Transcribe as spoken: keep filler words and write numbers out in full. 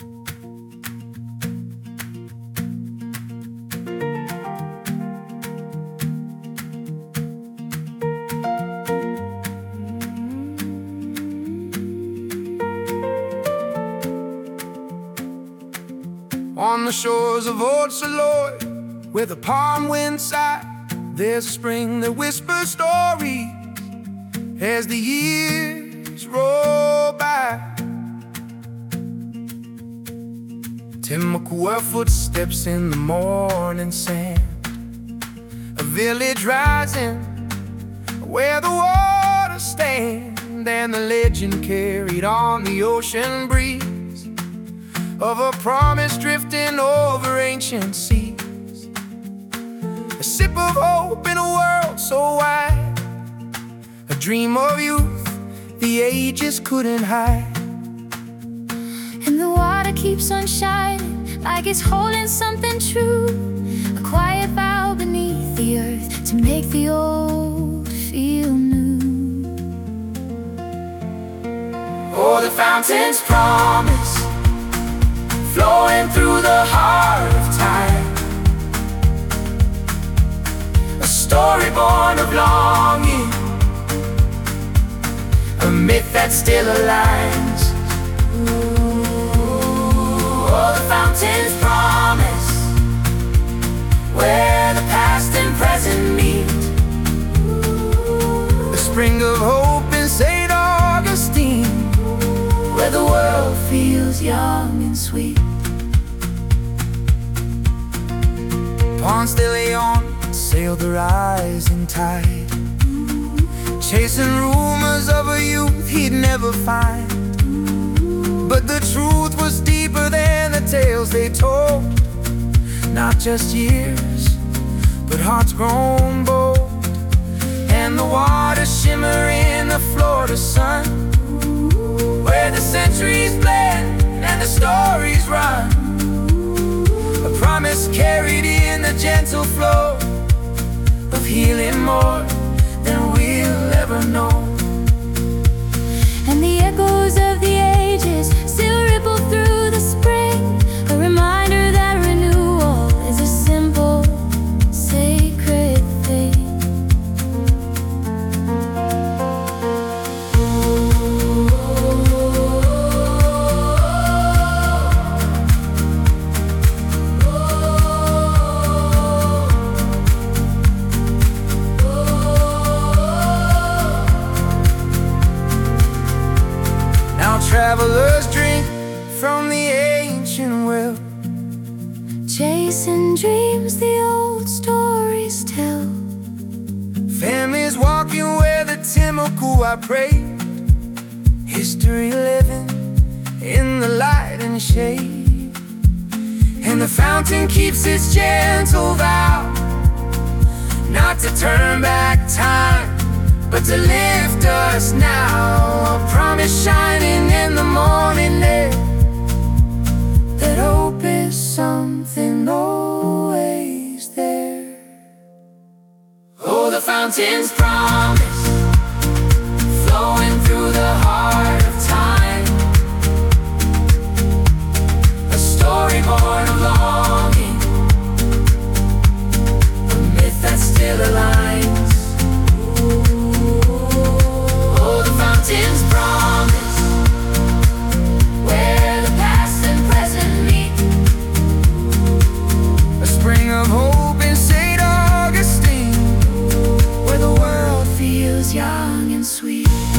On the shores of Old Saloy, where the palm winds sigh, there's a spring that whispers stories as the years roll by. Timucua footsteps in the morning sand, a village rising where the waters stand, and the legend carried on the ocean breeze of a promise drifting over ancient seas. A sip of hope in a world so wide, a dream of youth the ages couldn't hide. And the water keeps on shining like it's holding something true, a quiet vow beneath the earth to make the old feel new. Oh, the fountain's promise, flowing through the heart of time, a story born of longing, a myth that still aligns. Oh, the fountain's promise, where the past and present meet, a spring of hope in Saint Augustine, where the world feels young and sweet. Ponce de Leon sailed the rising tide, chasing rumors of a youth he'd never find. But the truth was deeper than the tales they told, not just years, but hearts grown bold. And the water shimmer in the Florida sun, where the centuries blend and the stories run, a promise carried in the gentle flow of healing more than we'll ever know. And the echoes of the ages still ripple through the spring, a reminder that renewal is a simple, sacred thing. Travelers drink from the ancient well, chasing dreams the old stories tell. Families walking where the Timucua prayed, history living in the light and shade. And the fountain keeps its gentle vow not to turn back time, but to lift us now. A promise shining in the morning air, that hope is something always there. Oh, the fountain's promise, flowing through the heart of time, a story born of longing, a myth that still aligns. Fountain's promise, where the past and present meet, a spring of hope in Saint Augustine, where the world feels young and sweet.